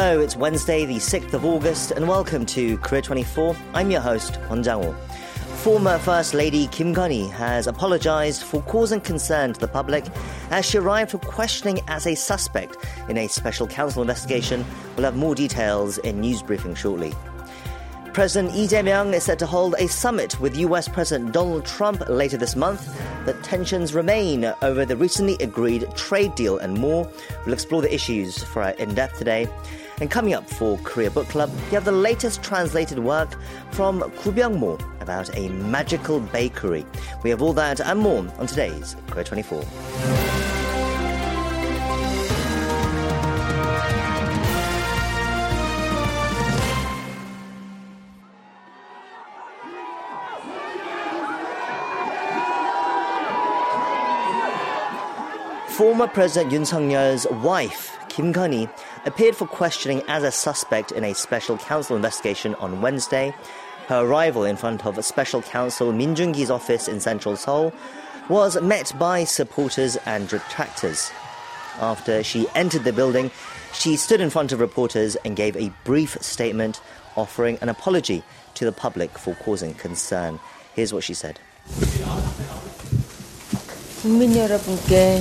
Hello, it's Wednesday, the 6th of August, and welcome to Korea 24. I'm your host, Hon Jang-woo. Former First Lady Kim Keon-hee has apologized for causing concern to the public as she arrived for questioning as a suspect in a special counsel investigation. We'll have more details in news briefing shortly. President Lee Jae-myung is set to hold a summit with US President Donald Trump later this month, but tensions remain over the recently agreed trade deal and more. We'll explore the issues for our In-Depth today. And coming up for Korea Book Club, you have the latest translated work from Koo Byung-mo about a magical bakery. We have all that and more on today's Korea 24. Former President Yoon Suk-yeol's wife, Kim Keon-hee, appeared for questioning as a suspect in a special counsel investigation on Wednesday. Her arrival in front of special counsel Min Jun-gi's office in central Seoul was met by supporters and detractors. After she entered the building, she stood in front of reporters and gave a brief statement offering an apology to the public for causing concern. Here's what she said. 국민 여러분께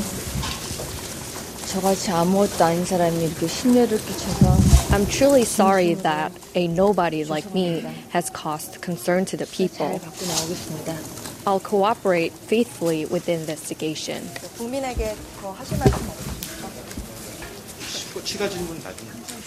저같이 아무것도 아닌 사람이 이렇게 심려를 끼쳐서 I'm truly sorry that a nobody like me has caused concern to the people. 받고 나오겠습니다. I'll cooperate faithfully with the investigation. 국민에게 더 하실 말씀 없으십니까?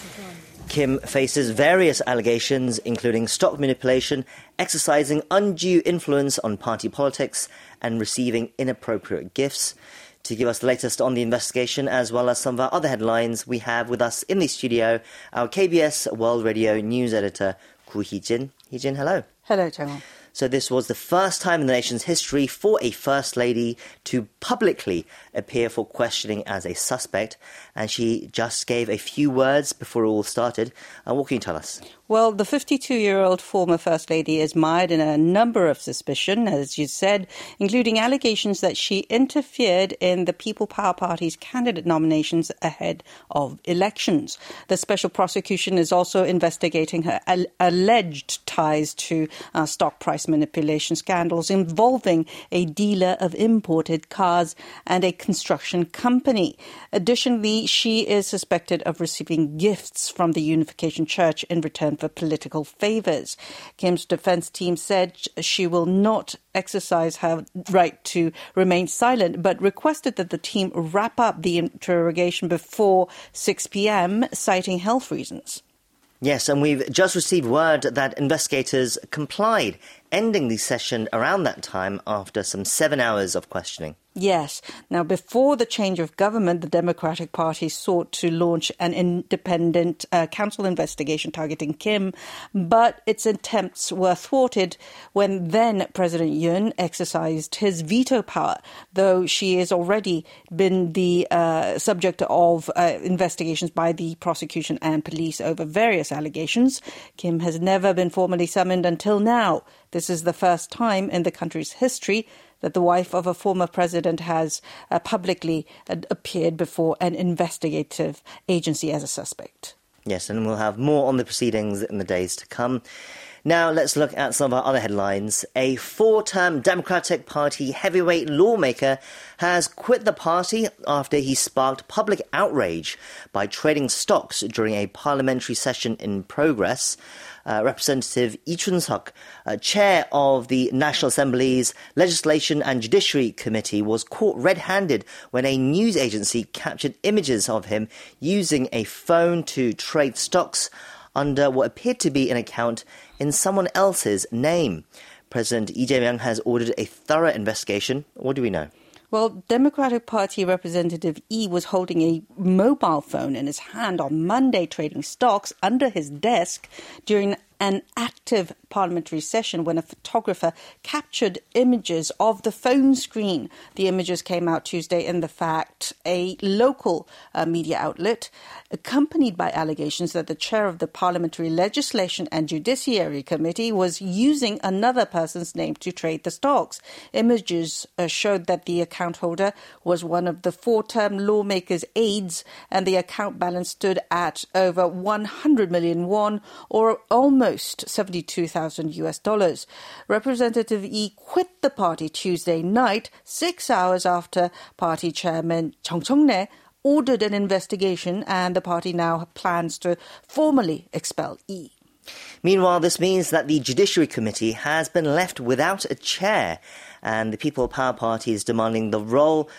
Kim faces various allegations, including stock manipulation, exercising undue influence on party politics, and receiving inappropriate gifts. To give us the latest on the investigation, as well as some of our other headlines, we have with us in the studio our KBS World Radio news editor, Koo Hee-jin. Hee-jin, hello. Hello, Jang-woo. So this was the first time in the nation's history for a First Lady to publicly appear for questioning as a suspect, and she just gave a few words before it all started. What can you tell us? Well, the 52-year-old former First Lady is mired in a number of suspicion, as you said, including allegations that she interfered in the People Power Party's candidate nominations ahead of elections. The special prosecution is also investigating her alleged ties to stock price manipulation scandals involving a dealer of imported cars and a construction company. Additionally, she is suspected of receiving gifts from the Unification Church in return for political favors. Kim's defense team said she will not exercise her right to remain silent, but requested that the team wrap up the interrogation before 6 p.m., citing health reasons. Yes, and we've just received word that investigators complied, ending the session around that time after some 7 hours of questioning. Yes. Now, before the change of government, the Democratic Party sought to launch an independent counsel investigation targeting Kim, but its attempts were thwarted when then President Yoon exercised his veto power, though she has already been the subject of investigations by the prosecution and police over various allegations. Kim has never been formally summoned until now. This is the first time in the country's history that the wife of a former president has publicly appeared before an investigative agency as a suspect. Yes, and we'll have more on the proceedings in the days to come. Now, let's look at some of our other headlines. A four-term Democratic Party heavyweight lawmaker has quit the party after he sparked public outrage by trading stocks during a parliamentary session in progress. Representative Lee Chun-seok, chair of the National Assembly's Legislation and Judiciary Committee, was caught red-handed when a news agency captured images of him using a phone to trade stocks under what appeared to be an account in someone else's name. President Lee Jae-myung has ordered a thorough investigation. What do we know? Well, Democratic Party Representative Lee was holding a mobile phone in his hand on Monday, trading stocks under his desk during an active parliamentary session when a photographer captured images of the phone screen. The images came out Tuesday in The Fact, a local media outlet, accompanied by allegations that the chair of the Parliamentary Legislation and Judiciary Committee was using another person's name to trade the stocks. Images showed that the account holder was one of the four-term lawmaker's aides, and the account balance stood at over 100 million won, or almost 72,000 US dollars. Representative Yi quit the party Tuesday night, 6 hours after party chairman Chung Chong-nae ordered an investigation, and the party now plans to formally expel Yi. Meanwhile, this means that the Judiciary Committee has been left without a chair, and the People Power Party is demanding the role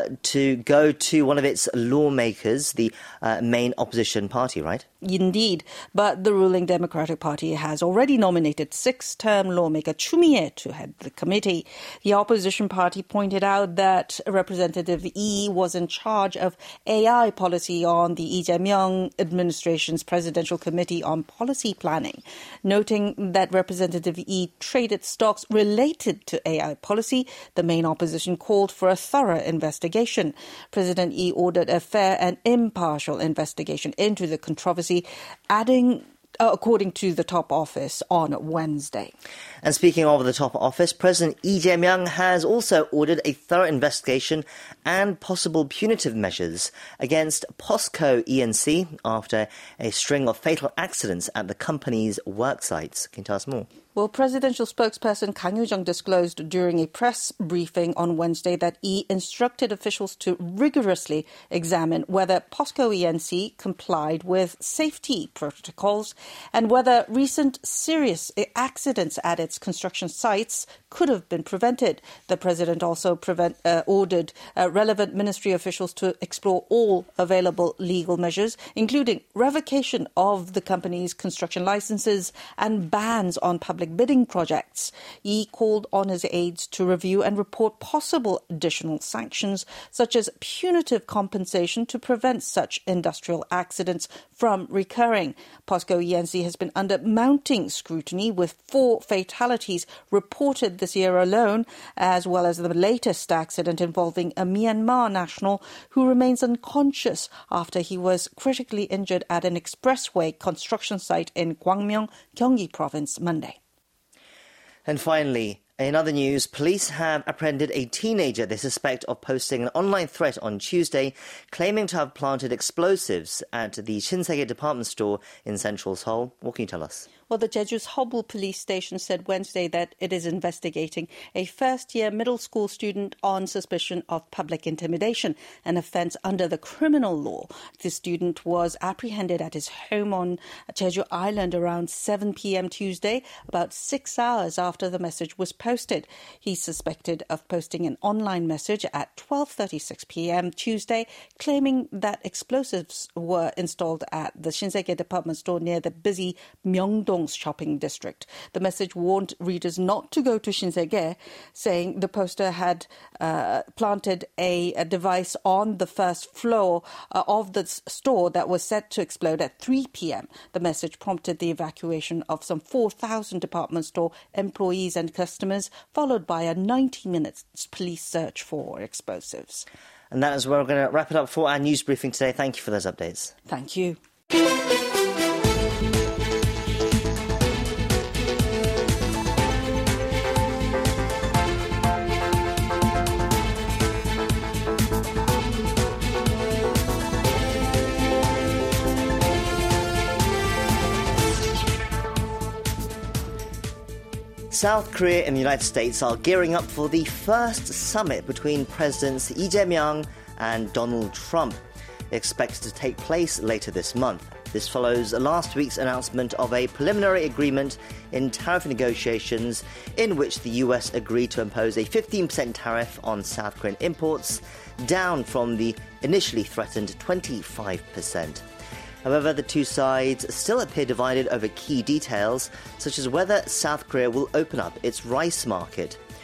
to go to one of its lawmakers, the main opposition party, right? Indeed, but the ruling Democratic Party has already nominated six-term lawmaker Chu Mi-ae to head the committee. The opposition party pointed out that Representative Yi was in charge of AI policy on the Lee Jae-myung administration's Presidential Committee on Policy Planning, noting that Representative Yi traded stocks related to AI policy. The main opposition called for a thorough investigation. President Yi ordered a fair and impartial investigation into the controversy, adding, according to the top office, on Wednesday. And speaking of the top office, President Lee Jae-myung has also ordered a thorough investigation and possible punitive measures against POSCO E&C after a string of fatal accidents at the company's work sites. Can you tell us more? Well, presidential spokesperson Kang Yoo-jung disclosed during a press briefing on Wednesday that Yi instructed officials to rigorously examine whether POSCO E&C complied with safety protocols and whether recent serious accidents at its construction sites could have been prevented. The president also ordered relevant ministry officials to explore all available legal measures, including revocation of the company's construction licenses and bans on public bidding projects. Yi called on his aides to review and report possible additional sanctions, such as punitive compensation to prevent such industrial accidents from recurring. POSCO E&C has been under mounting scrutiny, with 4 fatalities reported this year alone, as well as the latest accident involving a Myanmar national who remains unconscious after he was critically injured at an expressway construction site in Gwangmyeong, Gyeonggi Province, Monday. And finally, in other news, police have apprehended a teenager they suspect of posting an online threat on Tuesday, claiming to have planted explosives at the Shinsegae department store in central Seoul. What can you tell us? Well, the Jeju's Hobul police station said Wednesday that it is investigating a first-year middle school student on suspicion of public intimidation, an offence under the criminal law. The student was apprehended at his home on Jeju Island around 7 p.m. Tuesday, about 6 hours after the message was posted. He's suspected of posting an online message at 12:36 p.m. Tuesday, claiming that explosives were installed at the Shinsegae department store near the busy Myeongdong shopping district. The message warned readers not to go to Shinsegae, saying the poster had planted a device on the first floor of the store that was set to explode at 3 p.m. The message prompted the evacuation of some 4,000 department store employees and customers, followed by a 90-minute police search for explosives. And that is where we're going to wrap it up for our news briefing today. Thank you for those updates. Thank you. South Korea and the United States are gearing up for the first summit between Presidents Lee Jae-myung and Donald Trump, expected to take place later this month. This follows last week's announcement of a preliminary agreement in tariff negotiations in which the US agreed to impose a 15% tariff on South Korean imports, down from the initially threatened 25%. However, the two sides still appear divided over key details, such as whether South Korea will open up its rice market.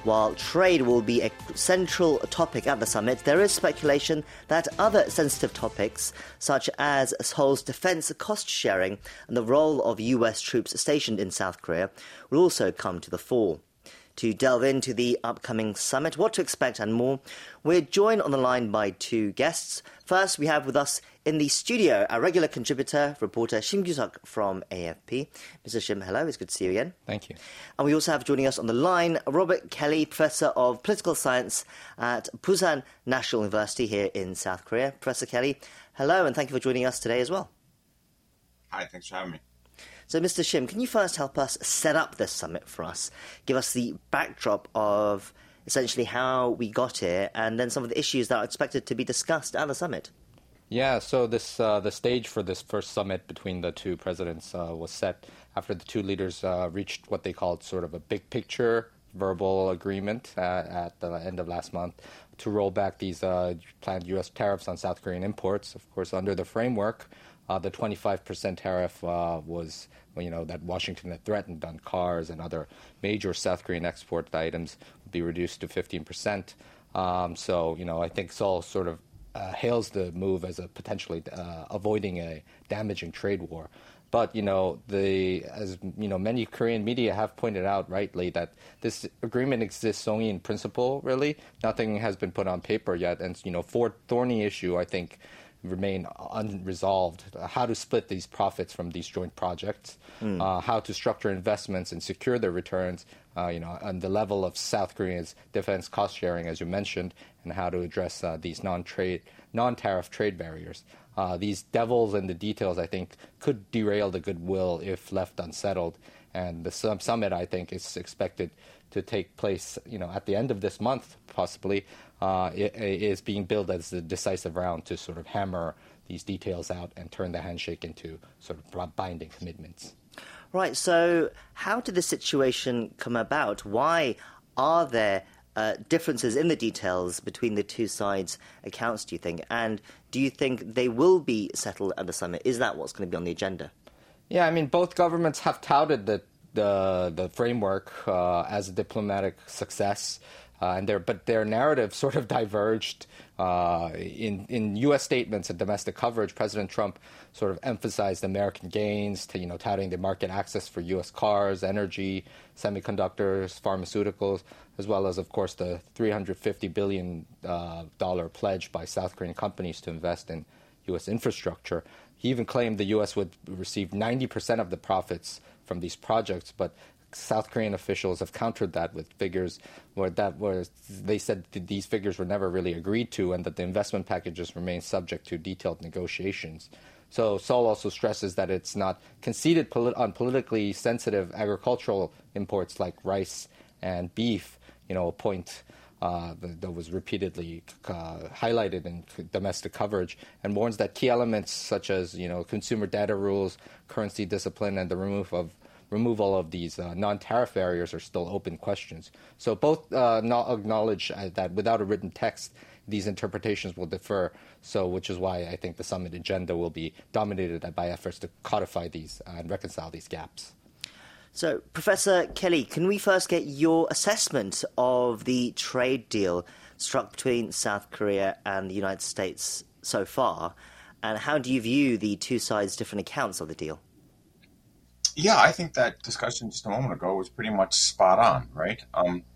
While trade will be a central topic at the summit, there is speculation that other sensitive topics, such as Seoul's defense cost sharing and the role of US troops stationed in South Korea, will also come to the fore. To delve into the upcoming summit, what to expect and more, we're joined on the line by two guests. First, we have with us in the studio our regular contributor, reporter Shim Gyu-seok from AFP. Mr. Shim, hello, it's good to see you again. Thank you. And we also have joining us on the line Robert Kelly, Professor of Political Science at Busan National University here in South Korea. Professor Kelly, hello, and thank you for joining us today as well. Hi, thanks for having me. So, Mr. Shim, can you first help us set up this summit for us? Give us the backdrop of essentially how we got here and then some of the issues that are expected to be discussed at the summit. Yeah, so this the stage for this first summit between the two presidents was set after the two leaders reached what they called sort of a big picture verbal agreement at the end of last month to roll back these planned U.S. tariffs on South Korean imports. Of course, under the framework, the 25% tariff was, that Washington had threatened on cars and other major South Korean export items would be reduced to 15%. I think Seoul sort of hails the move as a potentially avoiding a damaging trade war. But, many Korean media have pointed out rightly that this agreement exists only in principle, really. Nothing has been put on paper yet. And, for thorny issue, I think, remain unresolved. How to split these profits from these joint projects, how to structure investments and secure their returns, on the level of South Korea's defense cost sharing, as you mentioned, and how to address these non-tariff trade barriers. These devils in the details, I think, could derail the goodwill if left unsettled. And the summit, I think, is expected to take place, at the end of this month, possibly. It is being billed as the decisive round to sort of hammer these details out and turn the handshake into sort of binding commitments. Right, so how did this situation come about? Why are there differences in the details between the two sides' accounts, do you think? And do you think they will be settled at the summit? Is that what's going to be on the agenda? Yeah, both governments have touted the framework as a diplomatic success. But their narrative sort of diverged in U.S. statements and domestic coverage. President Trump sort of emphasized American gains, touting the market access for U.S. cars, energy, semiconductors, pharmaceuticals, as well as, of course, the $350 billion pledge by South Korean companies to invest in U.S. infrastructure. He even claimed the U.S. would receive 90% of the profits from these projects, but South Korean officials have countered that with figures where they said that these figures were never really agreed to and that the investment packages remain subject to detailed negotiations. So Seoul also stresses that it's not conceded on politically sensitive agricultural imports like rice and beef, a point that was repeatedly highlighted in domestic coverage, and warns that key elements such as, consumer data rules, currency discipline, and the removal of these non-tariff barriers are still open questions. So both acknowledge that without a written text, these interpretations will differ. So, which is why I think the summit agenda will be dominated by efforts to codify these and reconcile these gaps. So, Professor Kelly, can we first get your assessment of the trade deal struck between South Korea and the United States so far? And how do you view the two sides' different accounts of the deal? Yeah, I think that discussion just a moment ago was pretty much spot on, right?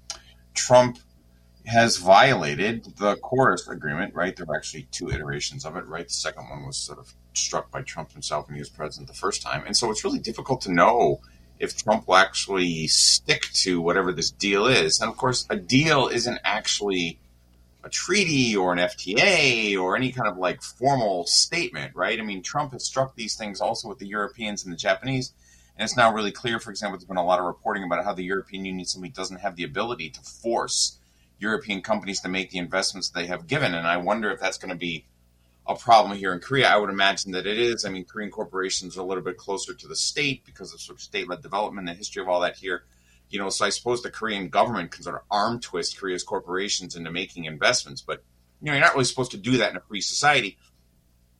Trump has violated the Chorus agreement, right? There were actually two iterations of it, right? The second one was sort of struck by Trump himself when he was president the first time. And so it's really difficult to know if Trump will actually stick to whatever this deal is. And of course, a deal isn't actually a treaty or an FTA or any kind of like formal statement, right? Trump has struck these things also with the Europeans and the Japanese. And it's now really clear, for example, there's been a lot of reporting about how the European Union simply doesn't have the ability to force European companies to make the investments they have given. And I wonder if that's going to be a problem here in Korea. I would imagine that it is. Korean corporations are a little bit closer to the state because of sort of state-led development and the history of all that here. So I suppose the Korean government can sort of arm twist Korea's corporations into making investments. But, you're not really supposed to do that in a free society.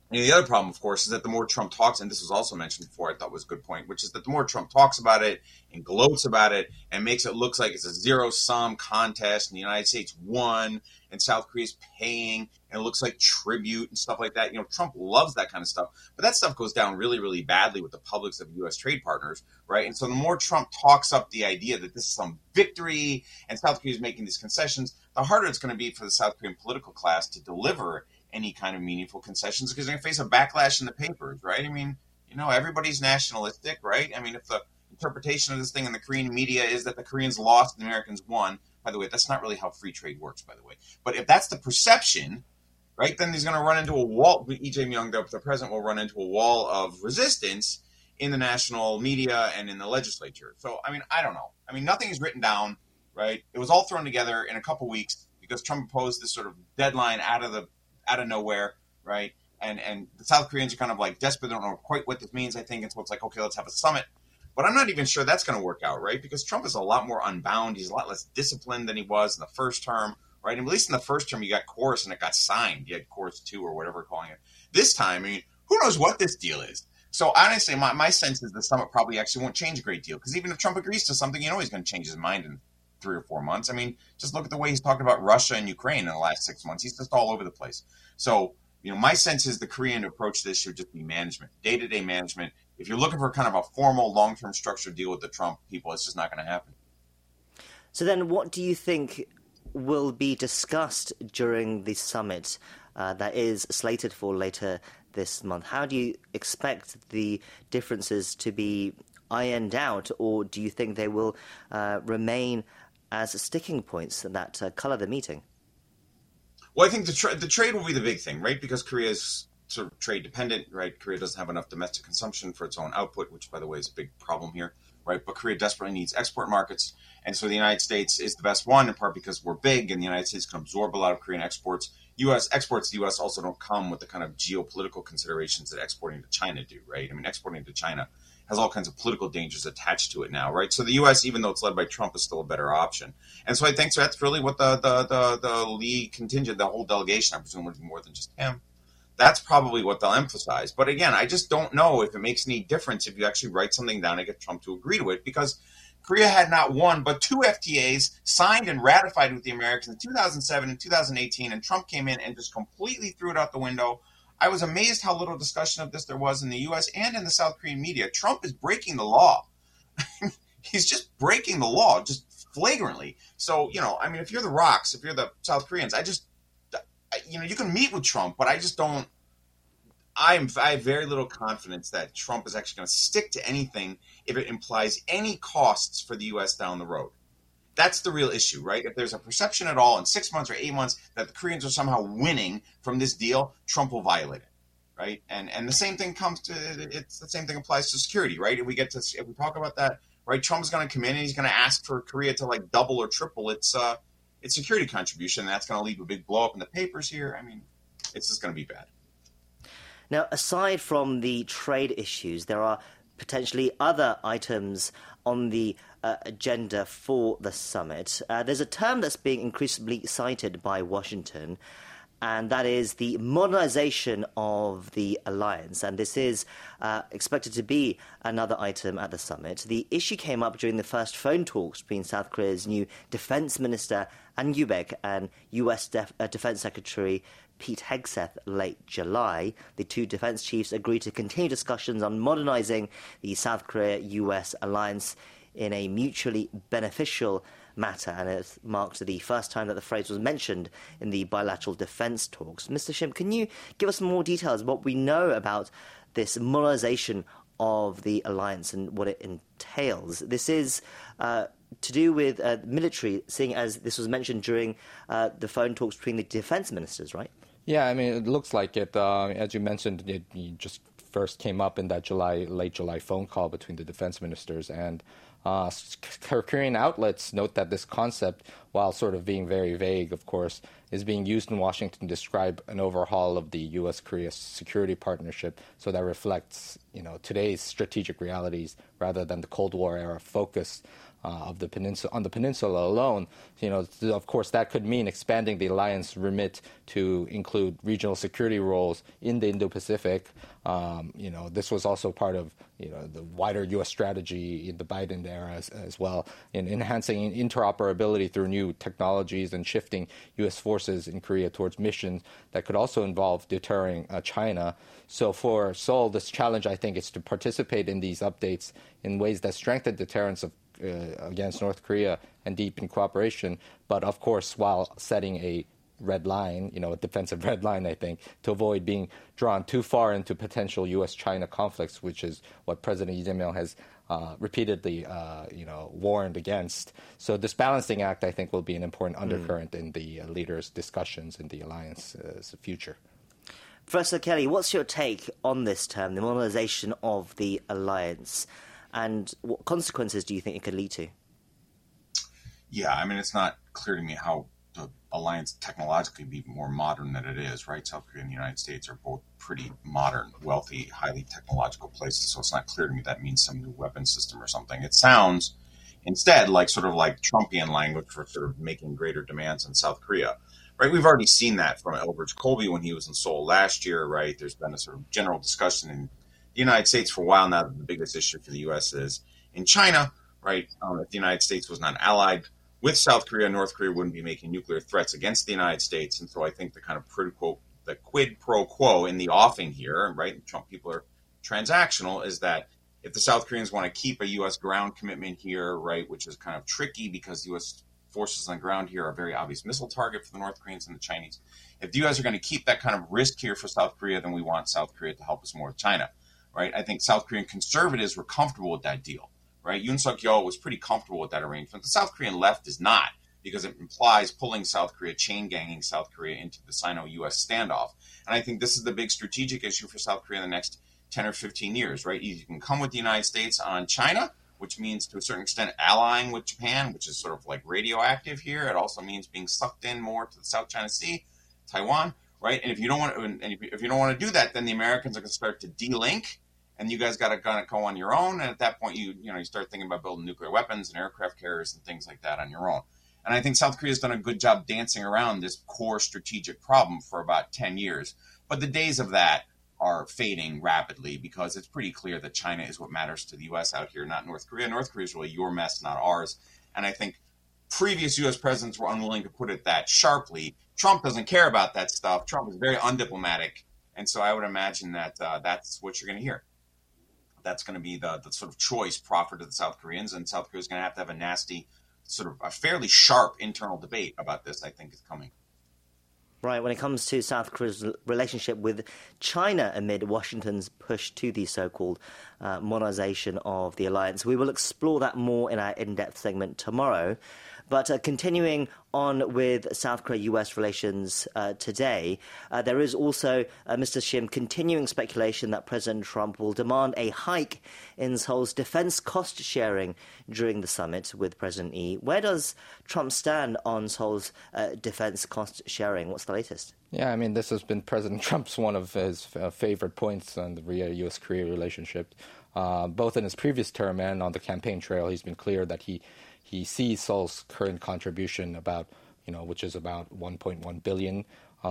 And the other problem, of course, is that the more Trump talks, and this was also mentioned before, I thought was a good point, which is that the more Trump talks about it and gloats about it and makes it look like it's a zero-sum contest and the United States won and South Korea's paying and it looks like tribute and stuff like that. You know, Trump loves that kind of stuff. But that stuff goes down really, really badly with the publics of U.S. trade partners, right? And so the more Trump talks up the idea that this is some victory and South Korea is making these concessions, the harder it's going to be for the South Korean political class to deliver any kind of meaningful concessions because they're going to face a backlash in the papers, right? I mean, you know, everybody's nationalistic, right? I mean, if the interpretation of this thing in the Korean media is that the Koreans lost and the Americans won, by the way, that's not really how free trade works, by the way. But if that's the perception, right, then he's going to run into a wall. Lee Jae-myung, the president, will run into a wall of resistance in the national media and in the legislature. So, I mean, I don't know. I mean, nothing is written down, right? It was all thrown together in a couple weeks because Trump imposed this sort of deadline out of nowhere, right? And the South Koreans are kind of like desperate. They don't know quite what this means, I think. And so it's like, okay, let's have a summit. But I'm not even sure that's going to work out, right? Because Trump is a lot more unbound. He's a lot less disciplined than he was in the first term, right? And at least in the first term, you got Chorus and it got signed. You had Chorus 2 or whatever we're calling it. This time, I mean, who knows what this deal is? So honestly, my sense is the summit probably actually won't change a great deal. Because even if Trump agrees to something, you know he's going to change his mind in 3 or 4 months. I mean, just look at the way he's talking about Russia and Ukraine in the last 6 months. He's just all over the place. So, you know, my sense is the Korean approach to this should just be management, day-to-day management. If you're looking for kind of a formal, long-term structured deal with the Trump people, it's just not going to happen. So then what do you think will be discussed during the summit that is slated for later this month? How do you expect the differences to be ironed out, or do you think they will remain as sticking points that colour the meeting? Well, I think the trade will be the big thing, right? Because Korea is sort of trade dependent, right? Korea doesn't have enough domestic consumption for its own output, which, by the way, is a big problem here, right? But Korea desperately needs export markets. And so the United States is the best one, in part because we're big and the United States can absorb a lot of Korean exports. U.S. exports to the U.S. also don't come with the kind of geopolitical considerations that exporting to China do, right? I mean, exporting to China has all kinds of political dangers attached to it now, right? So the U.S., even though it's led by Trump, is still a better option. And so I think that's really what the Lee contingent, the whole delegation, I presume would be more than just him. That's probably what they'll emphasize. But again, I just don't know if it makes any difference if you actually write something down and get Trump to agree to it, because Korea had not one, but 2 FTAs signed and ratified with the Americans in 2007 and 2018, and Trump came in and just completely threw it out the window. I was amazed how little discussion of this there was in the U.S. and in the South Korean media. Trump is breaking the law. He's just breaking the law, just flagrantly. So, you know, I mean, if you're the Rocks, if you're the South Koreans, you can meet with Trump, but I just don't. I have very little confidence that Trump is actually going to stick to anything if it implies any costs for the U.S. down the road. That's the real issue, right? If there's a perception at all in 6 months or 8 months that the Koreans are somehow winning from this deal, Trump will violate it, right? And the same thing the same thing applies to security, right? If we talk about that, right? Trump's going to come in and he's going to ask for Korea to like double or triple its security contribution. And that's going to lead to a big blow up in the papers here. I mean, it's just going to be bad. Now, aside from the trade issues, there are potentially other items on the agenda for the summit. There's a term that's being increasingly cited by Washington, and that is the modernization of the alliance. And this is expected to be another item at the summit. The issue came up during the first phone talks between South Korea's new defense minister, An Yu-baek, and U.S. Defense Secretary Pete Hegseth late July. The two defense chiefs agreed to continue discussions on modernizing the South Korea-U.S. alliance in a mutually beneficial matter, and it marked the first time that the phrase was mentioned in the bilateral defense talks. Mr. Shim, can you give us more details what we know about this modernization of the alliance and what it entails? This is to do with military, seeing as this was mentioned during the phone talks between the defense ministers, right? Yeah, I mean, it looks like it. As you mentioned, it just first came up in that late July phone call between the defense ministers. And Korean outlets note that this concept, while sort of being very vague, of course, is being used in Washington to describe an overhaul of the U.S.-Korea security partnership, so that reflects, today's strategic realities rather than the Cold War era focus. of the peninsula on the peninsula alone. Of course, that could mean expanding the alliance remit to include regional security roles in the Indo-Pacific. This was also part of the wider U.S. strategy in the Biden era as well, in enhancing interoperability through new technologies and shifting U.S. forces in Korea towards missions that could also involve deterring China. So for Seoul, this challenge, I think, is to participate in these updates in ways that strengthen deterrence against North Korea and deepen cooperation, but of course while setting a red line, a defensive red line, I think, to avoid being drawn too far into potential U.S.-China conflicts, which is what President Lee Jae-myung has repeatedly, warned against. So this balancing act, I think, will be an important undercurrent in the leaders' discussions in the alliance's future. Professor Kelly, what's your take on this term, the modernization of the alliance, and what consequences do you think it could lead to? Yeah, I mean, it's not clear to me how the alliance technologically be more modern than it is, right? South Korea and the United States are both pretty modern, wealthy, highly technological places, so it's not clear to me that means some new weapon system or something. It sounds instead like sort of like Trumpian language for sort of making greater demands on South Korea, right? We've already seen that from Elbridge Colby when he was in Seoul last year, right? There's been a sort of general discussion in the United States for a while now that the biggest issue for the U.S. is in China, right? If the United States was not allied with South Korea, North Korea wouldn't be making nuclear threats against the United States. And so I think the kind of quid pro quo in the offing here, right, and Trump people are transactional, is that if the South Koreans want to keep a U.S. ground commitment here, right, which is kind of tricky because U.S. forces on the ground here are a very obvious missile target for the North Koreans and the Chinese. If the U.S. are going to keep that kind of risk here for South Korea, then we want South Korea to help us more with China, right? I think South Korean conservatives were comfortable with that deal. Right, Yoon Suk-yeol was pretty comfortable with that arrangement. The South Korean left is not, because it implies pulling South Korea, chain-ganging South Korea into the Sino-U.S. standoff. And I think this is the big strategic issue for South Korea in the next 10 or 15 years, right? You can come with the United States on China, which means to a certain extent allying with Japan, which is sort of like radioactive here. It also means being sucked in more to the South China Sea, Taiwan, right? And if you don't want to do that, then the Americans are going to start to de-link. And you guys got to kind of go on your own. And at that point, you start thinking about building nuclear weapons and aircraft carriers and things like that on your own. And I think South Korea has done a good job dancing around this core strategic problem for about 10 years. But the days of that are fading rapidly because it's pretty clear that China is what matters to the U.S. out here, not North Korea. North Korea is really your mess, not ours. And I think previous U.S. presidents were unwilling to put it that sharply. Trump doesn't care about that stuff. Trump is very undiplomatic. And so I would imagine that that's what you're going to hear. That's going to be the sort of choice proffered to the South Koreans, and South Korea is going to have a nasty, sort of a fairly sharp internal debate about this, I think, is coming. Right, when it comes to South Korea's relationship with China amid Washington's push to the so-called modernization of the alliance, we will explore that more in our in-depth segment tomorrow. But continuing on with South Korea-US relations today, there is also, Mr. Shim, continuing speculation that President Trump will demand a hike in Seoul's defense cost sharing during the summit with President Lee. Where does Trump stand on Seoul's defense cost sharing? What's the latest? Yeah, I mean, this has been President Trump's one of his favorite points on the U.S.-Korea relationship. Both in his previous term and on the campaign trail, he's been clear that he sees Seoul's current contribution which is about $1.1 billion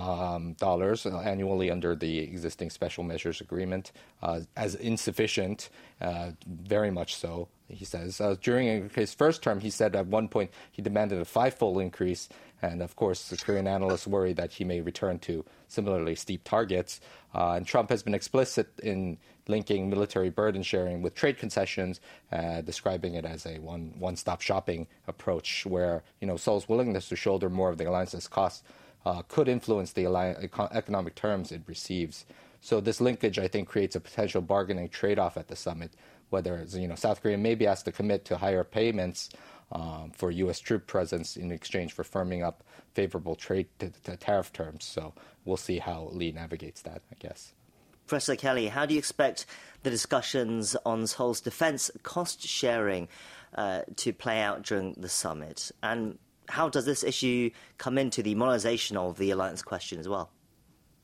annually under the existing special measures agreement, as insufficient, very much so, he says. During his first term, he said at one point he demanded a five-fold increase, and of course the Korean analysts worry that he may return to similarly steep targets. And Trump has been explicit in linking military burden sharing with trade concessions, describing it as a one-stop shopping approach where, Seoul's willingness to shoulder more of the alliance's costs could influence the economic terms it receives. So this linkage, I think, creates a potential bargaining trade-off at the summit, whether South Korea may be asked to commit to higher payments for U.S. troop presence in exchange for firming up favorable trade tariff terms. So we'll see how Lee navigates that, I guess. Professor Kelly, how do you expect the discussions on Seoul's defense cost sharing to play out during the summit? And how does this issue come into the modernization of the alliance question as well?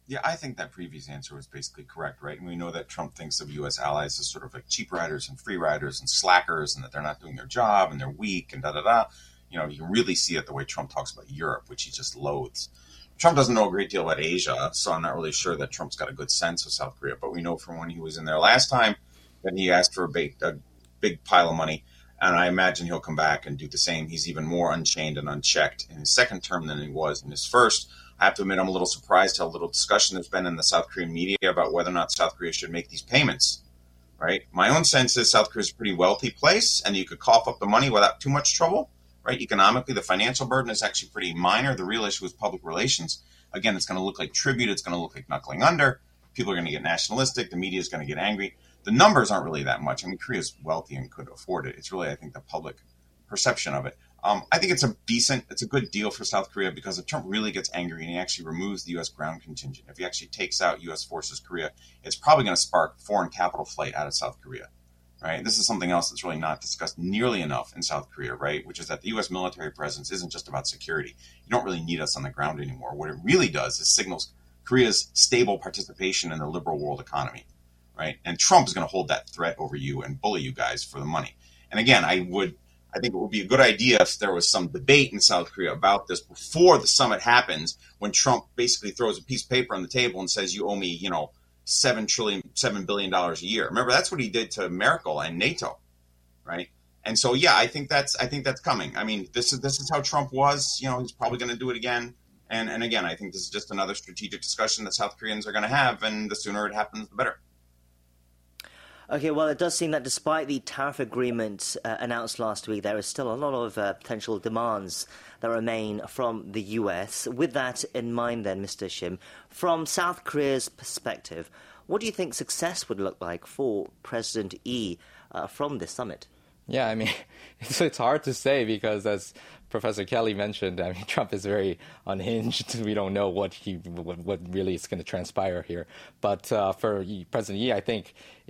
Yeah, I think that previous answer was basically correct, right? And we know that Trump thinks of U.S. allies as sort of like cheap riders and free riders and slackers, and that they're not doing their job and they're weak and da-da-da. You know, you can really see it the way Trump talks about Europe, which he just loathes. Trump doesn't know a great deal about Asia, so I'm not really sure that Trump's got a good sense of South Korea. But we know from when he was in there last time that he asked for a big pile of money, and I imagine he'll come back and do the same. He's even more unchained and unchecked in his second term than he was in his first. I have to admit, I'm a little surprised how little discussion there's been in the South Korean media about whether or not South Korea should make these payments, right? My own sense is South Korea is a pretty wealthy place, and you could cough up the money without too much trouble, right? Economically, the financial burden is actually pretty minor. The real issue is public relations. Again, it's going to look like tribute. It's going to look like knuckling under. People are going to get nationalistic. The media is going to get angry. The numbers aren't really that much. I mean, Korea is wealthy and could afford it. It's really, I think, the public perception of it. I think it's a good deal for South Korea because if Trump really gets angry and he actually removes the U.S. ground contingent, if he actually takes out U.S. forces Korea, it's probably going to spark foreign capital flight out of South Korea, right? This is something else that's really not discussed nearly enough in South Korea, right? Which is that the U.S. military presence isn't just about security. You don't really need us on the ground anymore. What it really does is signals Korea's stable participation in the liberal world economy, right? And Trump is going to hold that threat over you and bully you guys for the money. And again, I think it would be a good idea if there was some debate in South Korea about this before the summit happens, when Trump basically throws a piece of paper on the table and says, you owe me, $7 billion a year. Remember, that's what he did to Merkel and NATO, right? And so, yeah, I think that's coming. I mean, this is how Trump was. He's probably going to do it again. And again, I think this is just another strategic discussion that South Koreans are going to have, and the sooner it happens, the better. Okay, well, it does seem that despite the tariff agreement announced last week, there is still a lot of potential demands that remain from the US. With that in mind then, Mr. Shim, from South Korea's perspective, what do you think success would look like for President Lee from this summit? Yeah, I mean, it's hard to say because, as Professor Kelly mentioned, I mean, Trump is very unhinged. We don't know what really is going to transpire here. But for President Lee, I think,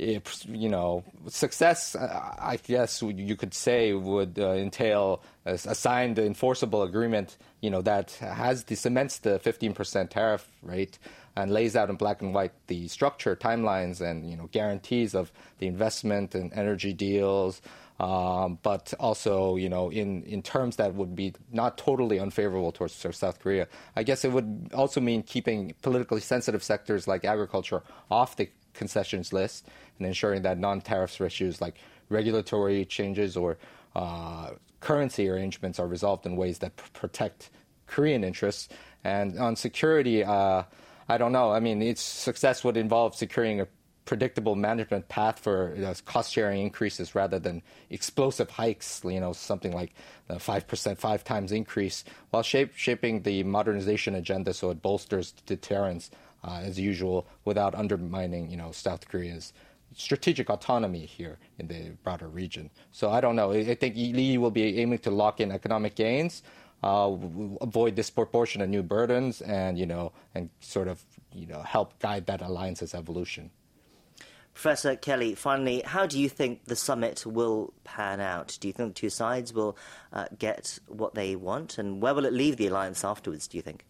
success, I guess you could say, would entail a signed enforceable agreement, that cements the 15% tariff rate and lays out in black and white the structure, timelines, and guarantees of the investment and energy deals. But also, in terms that would be not totally unfavorable towards South Korea. I guess it would also mean keeping politically sensitive sectors like agriculture off the concessions list and ensuring that non-tariff issues like regulatory changes or currency arrangements are resolved in ways that protect Korean interests. And on security, I don't know. I mean, its success would involve securing a predictable management path for cost-sharing increases rather than explosive hikes, something like 5%, 5 times increase, while shaping the modernization agenda so it bolsters deterrence as usual without undermining, South Korea's strategic autonomy here in the broader region. So I don't know. I think Lee will be aiming to lock in economic gains, avoid disproportionate new burdens, and sort of help guide that alliance's evolution. Professor Kelly, finally, how do you think the summit will pan out? Do you think the two sides will get what they want? And where will it leave the alliance afterwards, do you think?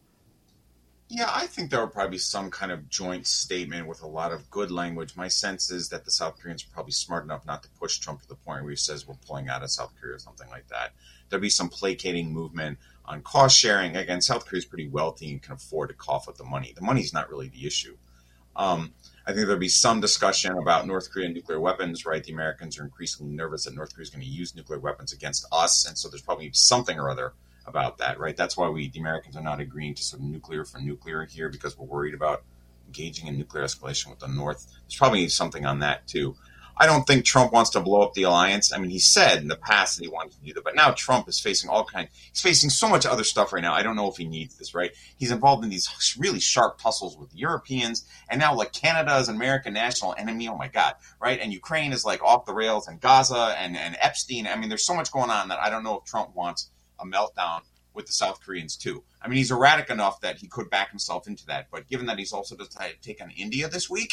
Yeah, I think there will probably be some kind of joint statement with a lot of good language. My sense is that the South Koreans are probably smart enough not to push Trump to the point where he says we're pulling out of South Korea or something like that. There'll be some placating movement on cost sharing. Again, South Korea is pretty wealthy and can afford to cough up the money. The money's not really the issue. I think there'll be some discussion about North Korean nuclear weapons, right? The Americans are increasingly nervous that North Korea is going to use nuclear weapons against us. And so there's probably something or other about that, right? That's why the Americans are not agreeing to sort of nuclear for nuclear here, because we're worried about engaging in nuclear escalation with the North. There's probably something on that too. I don't think Trump wants to blow up the alliance. I mean, he said in the past that he wanted to do that, but now Trump is facing he's facing so much other stuff right now. I don't know if he needs this, right? He's involved in these really sharp tussles with the Europeans, and now like Canada is an American national enemy. Oh my God, right? And Ukraine is like off the rails, and Gaza and Epstein. I mean, there's so much going on that I don't know if Trump wants a meltdown with the South Koreans too. I mean, he's erratic enough that he could back himself into that, but given that he's also decided to take on India this week,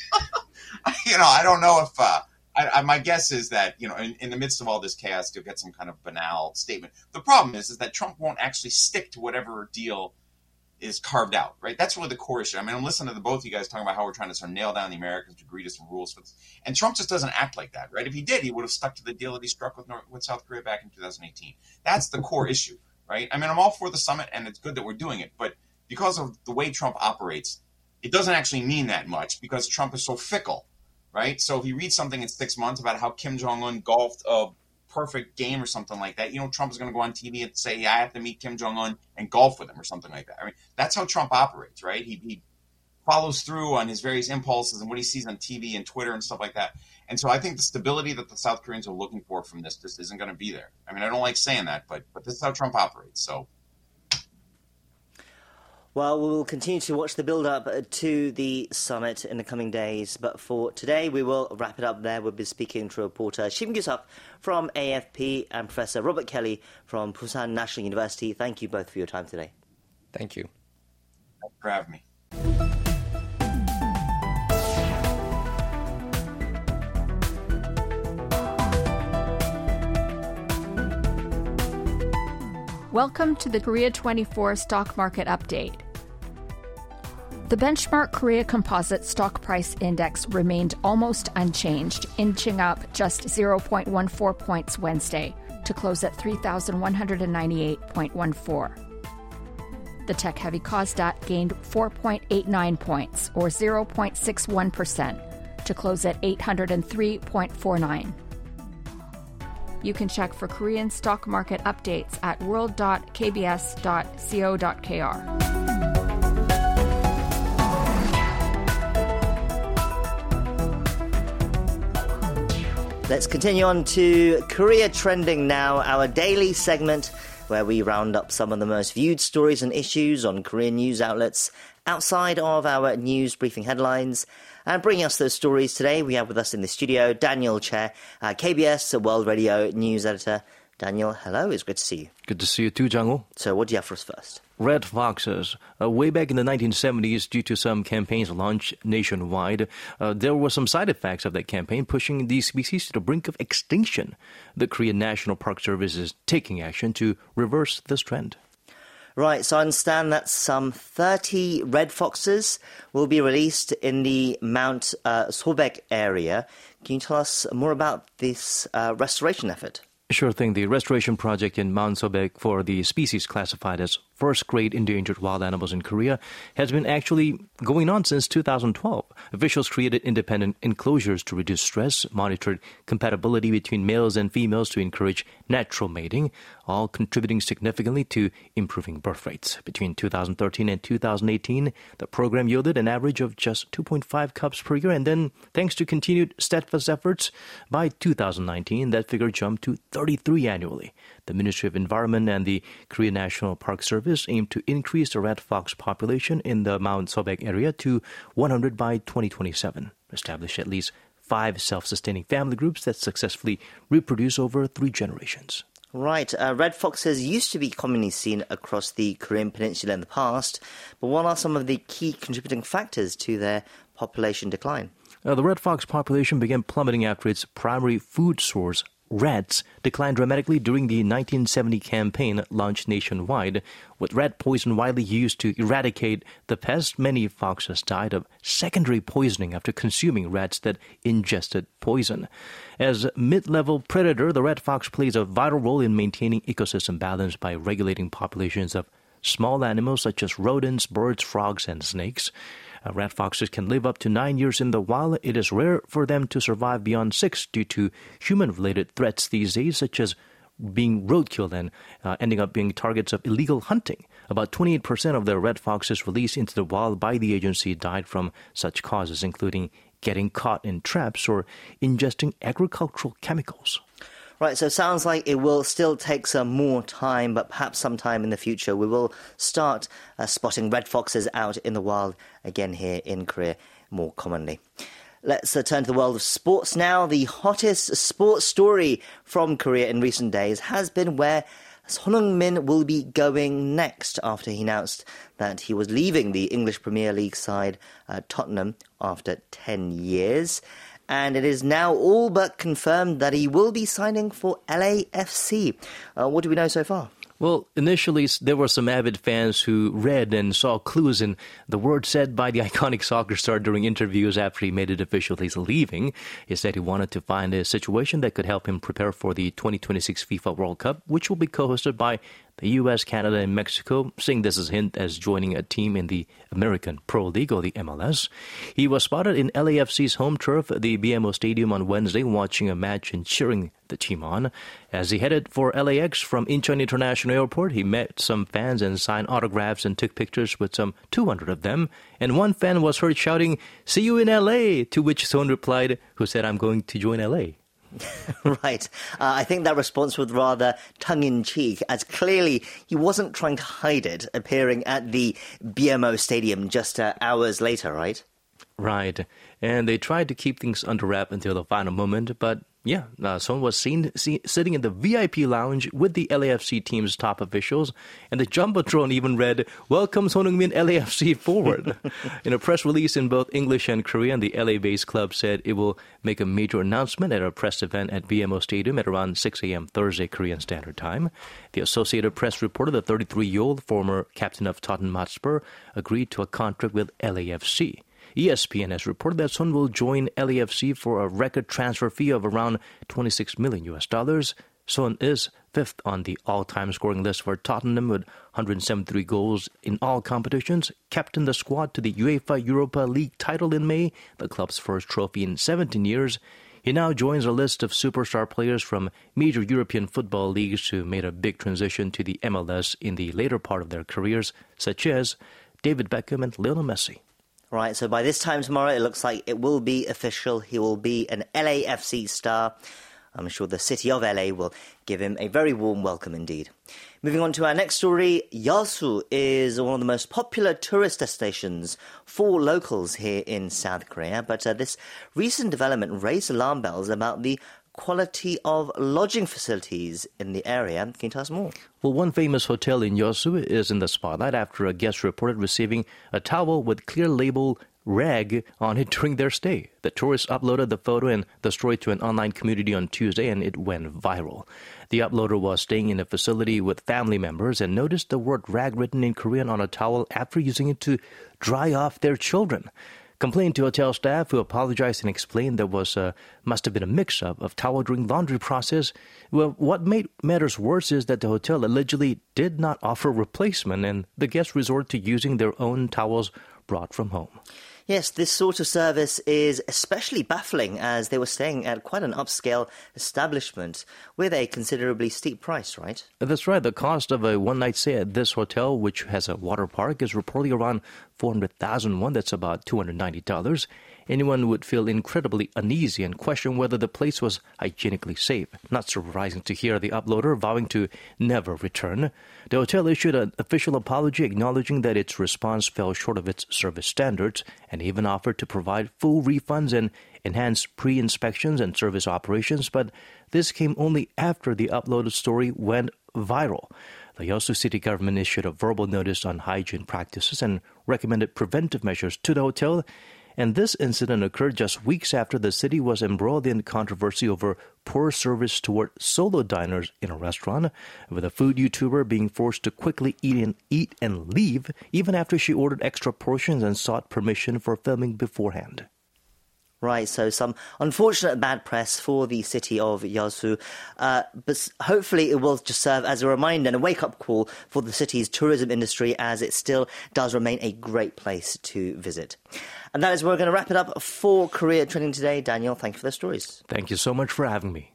I don't know if my guess is that, in the midst of all this chaos, you'll get some kind of banal statement. The problem is that Trump won't actually stick to whatever deal is carved out, right? That's really the core issue. I mean, I'm listening to the both of you guys talking about how we're trying to sort of nail down the Americans to agree to some rules for this. And Trump just doesn't act like that, right? If he did, he would have stuck to the deal that he struck with South Korea back in 2018. That's the core issue, right? I mean, I'm all for the summit, and it's good that we're doing it. But because of the way Trump operates, it doesn't actually mean that much because Trump is so fickle, right? So if he reads something in 6 months about how Kim Jong-un golfed a perfect game or something like that, Trump is going to go on TV and say, I have to meet Kim Jong-un and golf with him or something like that. I mean, that's how Trump operates, right? He follows through on his various impulses and what he sees on TV and Twitter and stuff like that. And so I think the stability that the South Koreans are looking for from this just isn't going to be there. I mean, I don't like saying that, but this is how Trump operates, so. Well, we will continue to watch the build-up to the summit in the coming days. But for today, we will wrap it up there. We'll be speaking to reporter Shim Gyu-sup from AFP and Professor Robert Kelly from Busan National University. Thank you both for your time today. Thank you. Thanks for having me. Welcome to the Korea 24 Stock Market Update. The benchmark Korea Composite Stock Price Index remained almost unchanged, inching up just 0.14 points Wednesday to close at 3,198.14. The tech-heavy KOSDAQ gained 4.89 points, or 0.61%, to close at 803.49. You can check for Korean stock market updates at world.kbs.co.kr. Let's continue on to Korea Trending now, our daily segment where we round up some of the most viewed stories and issues on Korean news outlets outside of our news briefing headlines. And bringing us those stories today, we have with us in the studio Daniel Che, KBS World Radio News Editor. Daniel, hello. It's good to see you. Good to see you too, Jang-woo. So what do you have for us first? Red foxes. Way back in the 1970s, due to some campaigns launched nationwide, there were some side effects of that campaign pushing these species to the brink of extinction. The Korean National Park Service is taking action to reverse this trend. Right, so I understand that some 30 red foxes will be released in the Mount Sobek area. Can you tell us more about this restoration effort? Sure thing. The restoration project in Mount Sobek for the species classified as first-grade endangered wild animals in Korea has been actually going on since 2012. Officials created independent enclosures to reduce stress, monitored compatibility between males and females to encourage natural mating, all contributing significantly to improving birth rates. Between 2013 and 2018, the program yielded an average of just 2.5 cubs per year, and then, thanks to continued steadfast efforts, by 2019, that figure jumped to 33 annually. The Ministry of Environment and the Korea National Park Service aim to increase the red fox population in the Mount Sobek area to 100 by 2027, establish at least 5 self-sustaining family groups that successfully reproduce over 3 generations. Right. Red foxes used to be commonly seen across the Korean peninsula in the past, but what are some of the key contributing factors to their population decline? The red fox population began plummeting after its primary food source, rats, declined dramatically during the 1970 campaign launched nationwide. With rat poison widely used to eradicate the pest, many foxes died of secondary poisoning after consuming rats that ingested poison. As a mid-level predator, the red fox plays a vital role in maintaining ecosystem balance by regulating populations of small animals such as rodents, birds, frogs, and snakes. Rat foxes can live up to 9 years in the wild. It is rare for them to survive beyond 6 due to human-related threats these days, such as being roadkill and ending up being targets of illegal hunting. About 28% of the red foxes released into the wild by the agency died from such causes, including getting caught in traps or ingesting agricultural chemicals. Right, so it sounds like it will still take some more time, but perhaps sometime in the future we will start spotting red foxes out in the wild again here in Korea more commonly. Let's turn to the world of sports now. The hottest sports story from Korea in recent days has been where Son Heung-min will be going next after he announced that he was leaving the English Premier League side Tottenham after 10 years. And it is now all but confirmed that he will be signing for LAFC. What do we know so far? Well, initially, there were some avid fans who read and saw clues in the words said by the iconic soccer star during interviews after he made it official he's leaving. He said he wanted to find a situation that could help him prepare for the 2026 FIFA World Cup, which will be co-hosted by the U.S., Canada, and Mexico, seeing this as a hint as joining a team in the American Pro League, or the MLS. He was spotted in LAFC's home turf, the BMO Stadium, on Wednesday, watching a match and cheering the team on. As he headed for LAX from Incheon International Airport, he met some fans and signed autographs and took pictures with some 200 of them. And one fan was heard shouting, "See you in LA," to which Son replied, who said, "I'm going to join LA." Right. I think that response was rather tongue-in-cheek, as clearly he wasn't trying to hide it, appearing at the BMO Stadium just hours later, right? Right. And they tried to keep things under wrap until the final moment, but Son was seen sitting in the VIP lounge with the LAFC team's top officials, and the Jumbotron even read, "Welcome Son Heung-min LAFC forward." In a press release in both English and Korean, the LA-based club said it will make a major announcement at a press event at BMO Stadium at around 6 a.m. Thursday Korean Standard Time. The Associated Press reported the 33-year-old former captain of Tottenham Hotspur agreed to a contract with LAFC. ESPN has reported that Son will join LAFC for a record transfer fee of around $26 million. Son is fifth on the all-time scoring list for Tottenham with 173 goals in all competitions, captained the squad to the UEFA Europa League title in May, the club's first trophy in 17 years. He now joins a list of superstar players from major European football leagues who made a big transition to the MLS in the later part of their careers, such as David Beckham and Lionel Messi. Right, so by this time tomorrow, it looks like it will be official. He will be an LAFC star. I'm sure the city of LA will give him a very warm welcome indeed. Moving on to our next story, Yeosu is one of the most popular tourist destinations for locals here in South Korea. But this recent development raised alarm bells about the quality of lodging facilities in the area. Can you tell us more? Well, one famous hotel in Yeosu is in the spotlight after a guest reported receiving a towel with clear label "rag" on it during their stay. The tourists uploaded the photo and the story to an online community on Tuesday, and it went viral. The uploader was staying in a facility with family members and noticed the word "rag" written in Korean on a towel after using it to dry off their children. Complained to hotel staff, who apologized and explained there must have been a mix-up of towel during laundry process. Well, what made matters worse is that the hotel allegedly did not offer replacement, and the guests resorted to using their own towels brought from home. Yes, this sort of service is especially baffling as they were staying at quite an upscale establishment with a considerably steep price, right? That's right. The cost of a one-night stay at this hotel, which has a water park, is reportedly around 400,000 won. That's about $290. Anyone would feel incredibly uneasy and question whether the place was hygienically safe. Not surprising to hear the uploader vowing to never return. The hotel issued an official apology acknowledging that its response fell short of its service standards and even offered to provide full refunds and enhance pre-inspections and service operations, but this came only after the uploaded story went viral. The Yeosu city government issued a verbal notice on hygiene practices and recommended preventive measures to the hotel. And this incident occurred just weeks after the city was embroiled in controversy over poor service toward solo diners in a restaurant, with a food YouTuber being forced to quickly eat and leave, even after she ordered extra portions and sought permission for filming beforehand. Right, so some unfortunate bad press for the city of Yeosu, but hopefully it will just serve as a reminder and a wake-up call for the city's tourism industry, as it still does remain a great place to visit. And that is where we're going to wrap it up for Korea Trending today. Daniel, thank you for the stories. Thank you so much for having me.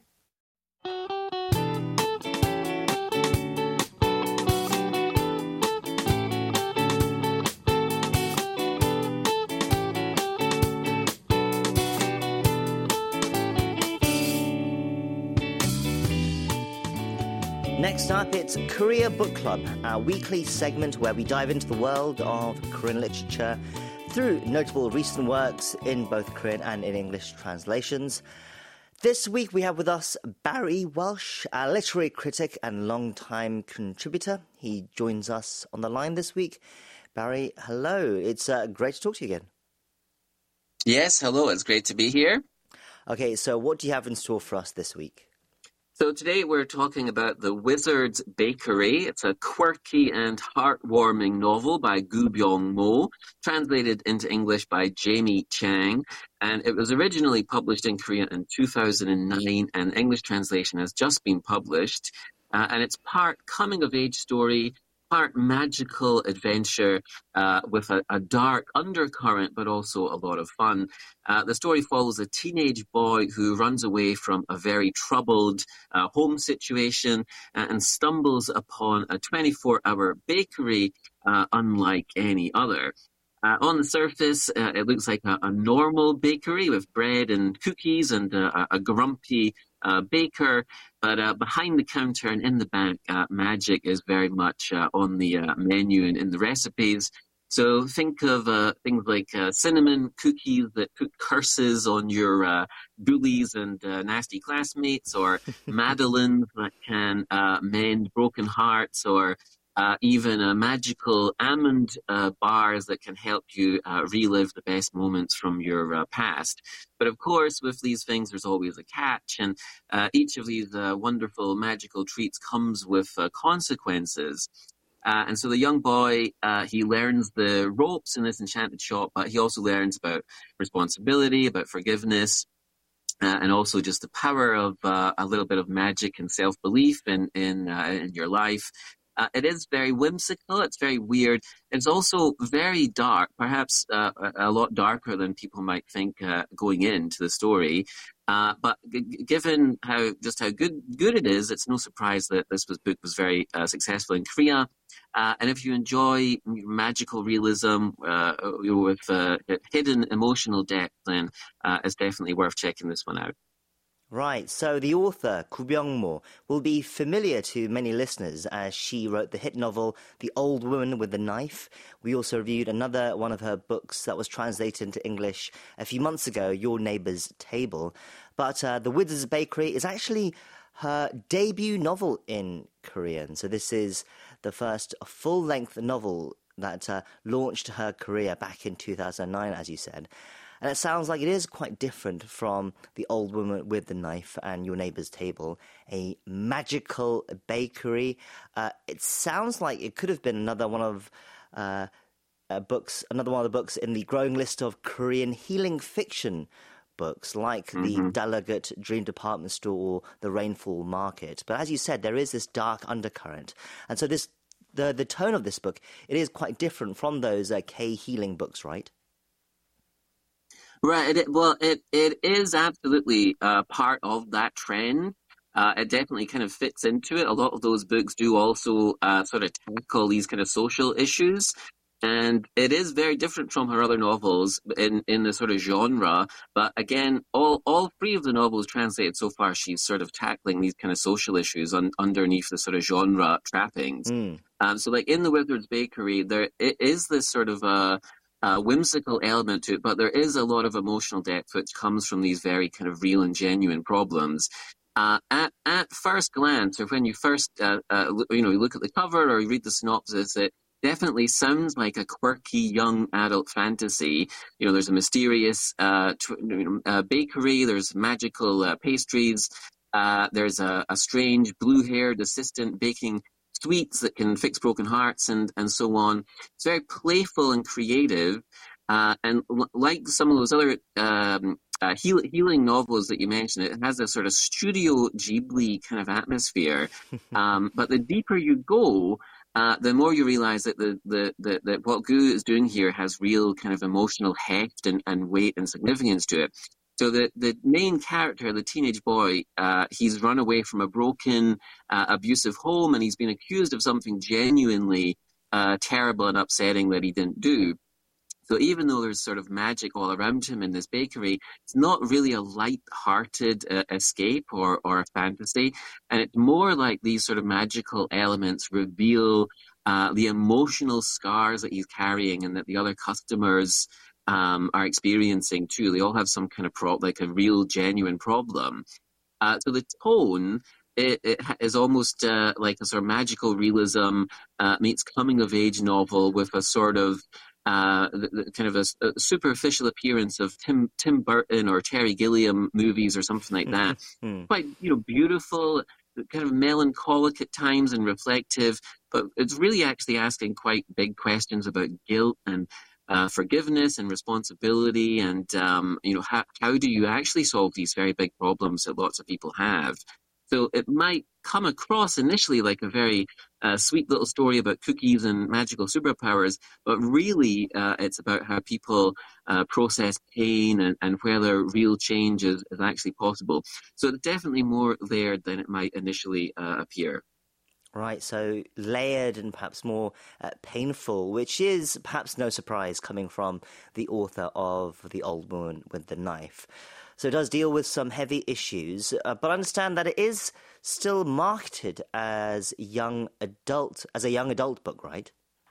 Next up, it's Korea Book Club, our weekly segment where we dive into the world of Korean literature through notable recent works in both Korean and in English translations. This week we have with us Barry Welsh, a literary critic and long-time contributor. He joins us on the line this week. Barry, hello. It's great to talk to you again. Yes, hello. It's great to be here. Okay, so what do you have in store for us this week? So today we're talking about The Wizard's Bakery. It's a quirky and heartwarming novel by Gu Byung-mo, translated into English by Jamie Chang. And it was originally published in Korea in 2009, and English translation has just been published. And it's part coming-of-age story, part magical adventure with a dark undercurrent, but also a lot of fun. The story follows a teenage boy who runs away from a very troubled home situation and stumbles upon a 24-hour bakery unlike any other. On the surface, it looks like a normal bakery with bread and cookies and a grumpy baker, but behind the counter and in the back, magic is very much on the menu and in the recipes. So think of things like cinnamon cookies that put curses on your bullies and nasty classmates, or madeleines that can mend broken hearts, or even magical almond bars that can help you relive the best moments from your past. But of course, with these things, there's always a catch, and each of these wonderful magical treats comes with consequences. And so the young boy, he learns the ropes in this enchanted shop, but he also learns about responsibility, about forgiveness, and also just the power of a little bit of magic and self-belief in your life. It is very whimsical. It's very weird. It's also very dark, perhaps a lot darker than people might think going into the story. But given how good it is, it's no surprise that this book was very successful in Korea. And if you enjoy magical realism with hidden emotional depth, then it's definitely worth checking this one out. Right, so the author, Gu Byung-mo, will be familiar to many listeners as she wrote the hit novel The Old Woman with the Knife. We also reviewed another one of her books that was translated into English a few months ago, Your Neighbor's Table. But The Wizard's Bakery is actually her debut novel in Korean. So this is the first full-length novel that launched her career back in 2009, as you said. And it sounds like it is quite different from The Old Woman with the Knife and Your Neighbor's Table, a magical bakery. It sounds like it could have been another one of the books in the growing list of Korean healing fiction books, like The Delegate Dream Department Store or The Rainfall Market. But as you said, there is this dark undercurrent. And so the tone of this book, it is quite different from those K-healing books, right? Right. It is absolutely part of that trend. It definitely kind of fits into it. A lot of those books do also sort of tackle these kind of social issues. And it is very different from her other novels in the sort of genre. But again, all three of the novels translated so far, she's sort of tackling these kind of social issues underneath the sort of genre trappings. So like in The Wizard's Bakery, it is this sort of whimsical element to it, but there is a lot of emotional depth which comes from these very kind of real and genuine problems. At first glance, or when you first you look at the cover or you read the synopsis, it definitely sounds like a quirky young adult fantasy. There's a mysterious bakery, there's magical pastries, there's a strange blue-haired assistant baking sweets that can fix broken hearts and so on. It's very playful and creative, and like some of those other healing novels that you mentioned, it has a sort of Studio Ghibli kind of atmosphere. But the deeper you go, the more you realize that what Gu is doing here has real kind of emotional heft and weight and significance to it. So the main character, the teenage boy, he's run away from a broken, abusive home, and he's been accused of something genuinely terrible and upsetting that he didn't do. So even though there's sort of magic all around him in this bakery, it's not really a light-hearted escape or a fantasy, and it's more like these sort of magical elements reveal the emotional scars that he's carrying and that the other customers are experiencing too. They all have some kind of like a real, genuine problem. So the tone it is almost like a sort of magical realism meets coming-of-age novel with a sort of the kind of a superficial appearance of Tim Burton or Terry Gilliam movies or something like that. Quite, beautiful, kind of melancholic at times and reflective, but it's really actually asking quite big questions about guilt and forgiveness and responsibility, and how do you actually solve these very big problems that lots of people have. So it might come across initially like a very sweet little story about cookies and magical superpowers, but really it's about how people process pain and whether real change is actually possible. So it's definitely more layered than it might initially appear. Right, so layered and perhaps more painful, which is perhaps no surprise coming from the author of The Old Woman with the Knife. So it does deal with some heavy issues, but I understand that it is still marketed as a young adult book, right?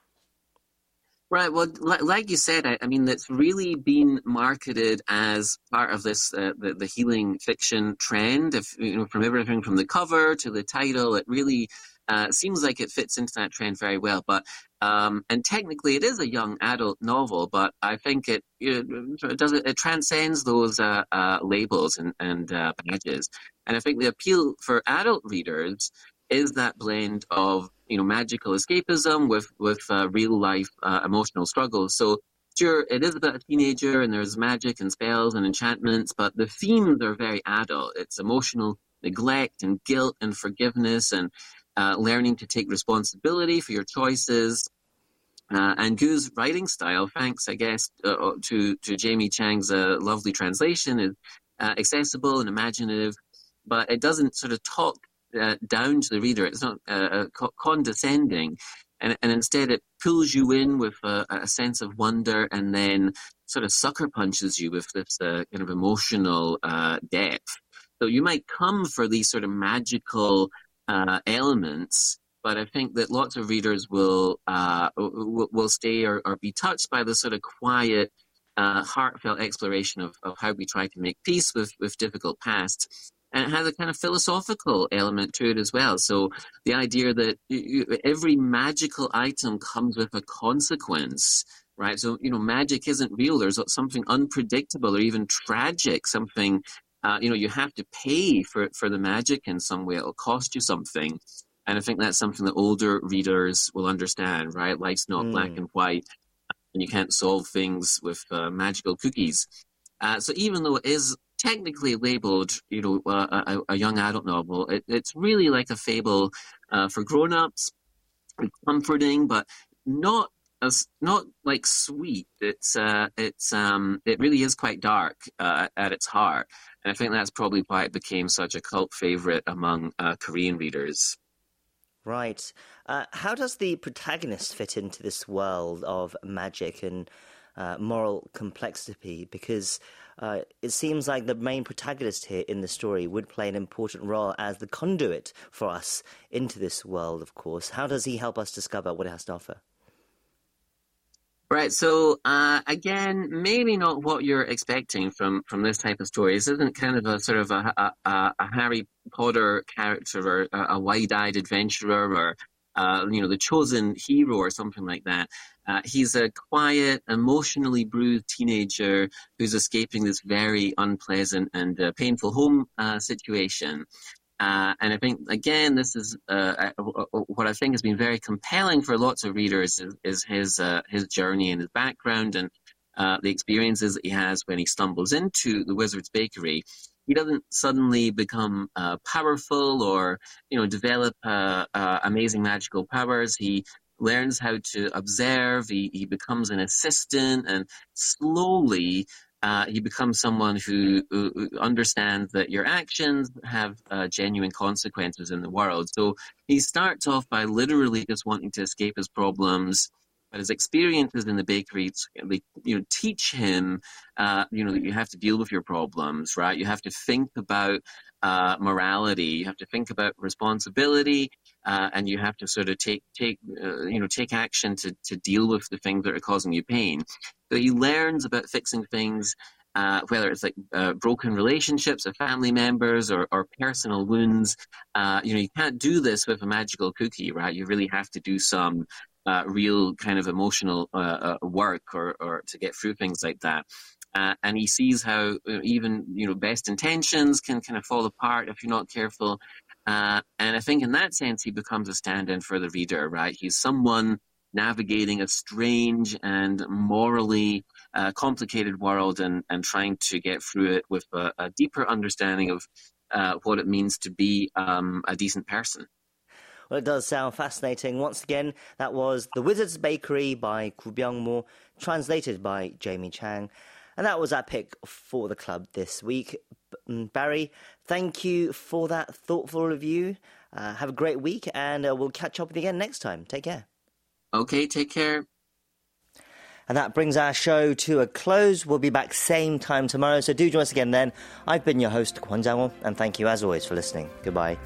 Right. Well, like you said, I mean, it's really been marketed as part of this the healing fiction trend. If from everything from the cover to the title, it really seems like it fits into that trend very well. But and technically, it is a young adult novel, but I think it transcends those labels and badges. And I think the appeal for adult readers is that blend of magical escapism with real life emotional struggles. So sure, it is about a teenager and there's magic and spells and enchantments, but the themes are very adult. It's emotional neglect and guilt and forgiveness and learning to take responsibility for your choices. And Gu's writing style, thanks, I guess, to Jamie Chang's lovely translation, is accessible and imaginative, but it doesn't sort of talk down to the reader. It's not condescending, and instead it pulls you in with a sense of wonder and then sort of sucker punches you with this kind of emotional depth. So you might come for these sort of magical elements, but I think that lots of readers will stay or be touched by the sort of quiet, heartfelt exploration of how we try to make peace with difficult past. And it has a kind of philosophical element to it as well. So the idea that every magical item comes with a consequence, right? So, magic isn't real. There's something unpredictable or even tragic, something, you have to pay for the magic in some way. It'll cost you something. And I think that's something that older readers will understand, right? Life's not black and white, and you can't solve things with magical cookies. So even though it is technically labeled, a young adult novel, it's really like a fable for grown-ups. It's comforting, but not like sweet. It really is quite dark at its heart, and I think that's probably why it became such a cult favorite among Korean readers. Right. How does the protagonist fit into this world of magic and moral complexity? Because it seems like the main protagonist here in the story would play an important role as the conduit for us into this world, of course. How does he help us discover what it has to offer? Right, so again, maybe not what you're expecting from this type of story. This isn't kind of a sort of a Harry Potter character or a wide-eyed adventurer or the chosen hero or something like that. He's a quiet, emotionally bruised teenager who's escaping this very unpleasant and painful home situation. And I think, again, this is what I think has been very compelling for lots of readers is his journey and his background and the experiences that he has when he stumbles into the Wizard's Bakery. He doesn't suddenly become powerful or, develop amazing magical powers. He learns how to observe. He becomes an assistant, and slowly he becomes someone who understands that your actions have genuine consequences in the world. So he starts off by literally just wanting to escape his problems, but his experiences in the bakery, teach him, that you have to deal with your problems, right? You have to think about morality. You have to think about responsibility, and you have to sort of take action to deal with the things that are causing you pain. So he learns about fixing things, whether it's like broken relationships with family members or personal wounds. You can't do this with a magical cookie, right? You really have to do some real kind of emotional work or to get through things like that. And he sees how even best intentions can kind of fall apart if you're not careful. And I think in that sense he becomes a stand-in for the reader, right? He's someone navigating a strange and morally complicated world and trying to get through it with a deeper understanding of what it means to be a decent person. Well, it does sound fascinating. Once again, that was The Wizard's Bakery by Gu Byung-mo, translated by Jamie Chang. And that was our pick for the club this week. Barry, thank you for that thoughtful review. Have a great week, and we'll catch up with you again next time. Take care. Okay, take care. And that brings our show to a close. We'll be back same time tomorrow, so do join us again then. I've been your host, Kwon Jang-ho, and thank you as always for listening. Goodbye.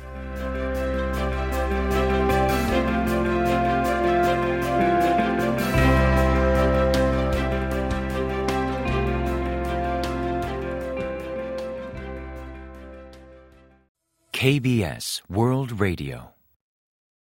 KBS World Radio.